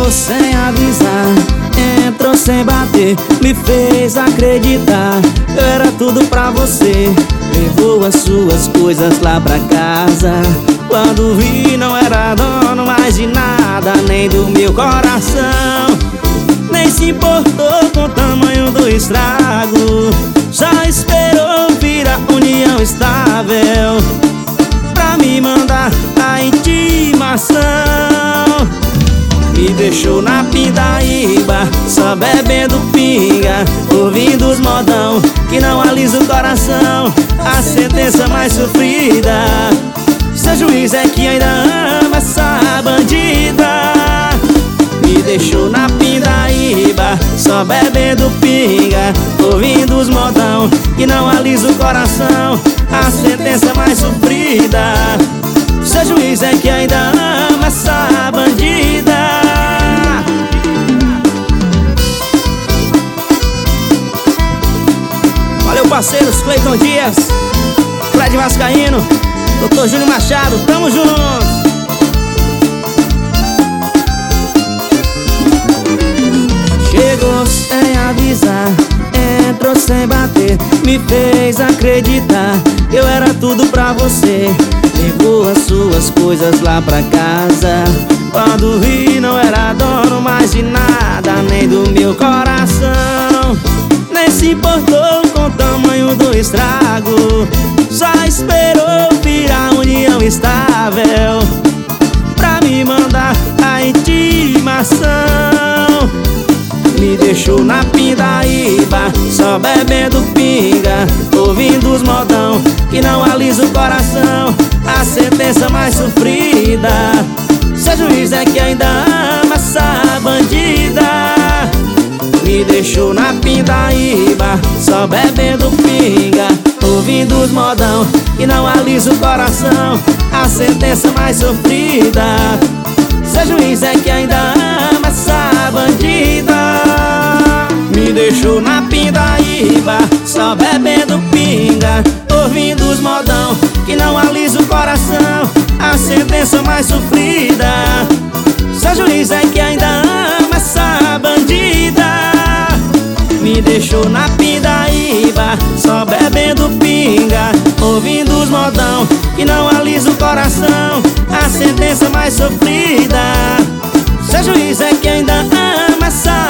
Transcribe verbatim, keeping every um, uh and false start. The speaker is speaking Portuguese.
Chegou sem avisar, entrou sem bater, me fez acreditar eu era tudo pra você. Levou as suas coisas lá pra casa. Quando vi não era dono mais de nada, nem do meu coração. Nem se importou com o tamanho do estrago. Só esperou vir a união estável pra me mandar a intimação. Me deixou na pindaíba, só bebendo pinga, ouvindo os modão que não alisa o coração. A sentença mais sofrida, seu juiz é que ainda ama essa bandida. Me deixou na pindaíba, só bebendo pinga, ouvindo os modão que não alisa o coração. A sentença mais sofrida, seu juiz é que ainda ama essa bandida. Valeu, parceiros, Cleiton Dias, Fred Vascaíno, doutor Júnior Machado, tamo junto! Chegou sem avisar, entrou sem bater, me fez acreditar eu era tudo pra você. Levou as suas coisas lá pra casa. Quando vi não era dono mais de nada, nem do meu coração. Nem se importou com o tamanho do estrago. Só esperou vir a união estável pra me mandar a intimação. Me deixou na pindaíba, só bebendo pinga, ouvindo os modão que não alisa o coração. A sentença mais sofrida, seu juiz é que ainda ama essa bandida. Me deixou na pindaíba, só bebendo pinga, ouvindo os modão que não alisa o coração. A sentença mais sofrida, seu juiz é que ainda ama essa bandida. Me deixou na pindaíba, só bebendo pinga, ouvindo os modão que não alisa o coração. A sentença mais sofrida, seu juiz é que ainda ama essa bandida. Me deixou na pindaíba, só bebendo pinga, ouvindo os modão que não alisa o coração. A sentença mais sofrida, seu juiz é que ainda ama essa